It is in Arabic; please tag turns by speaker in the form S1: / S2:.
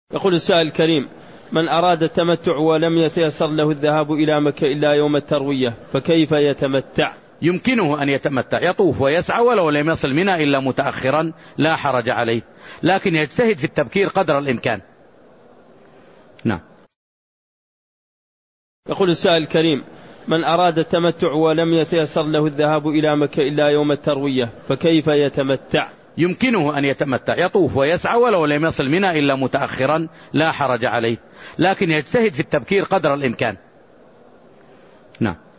S1: يقول السائل الكريم: من أراد التمتع ولم يتيسر له الذهاب إلى مكة إلا يوم التروية فكيف يتمتع؟
S2: يمكنه أن يتمتع، يطوف ويسعى ولو لم يصل منى إلا متأخرا لا حرج عليه، لكن يجتهد في التبكير قدر الإمكان. نعم.
S1: يقول السائل الكريم: من أراد التمتع ولم يتيسر له الذهاب إلى مكة إلا يوم التروية فكيف يتمتع؟
S2: يمكنه أن يتمتع، يطوف ويسعى ولو لم يصل منى إلا متأخرا لا حرج عليه، لكن يجتهد في التبكير قدر الإمكان. نعم.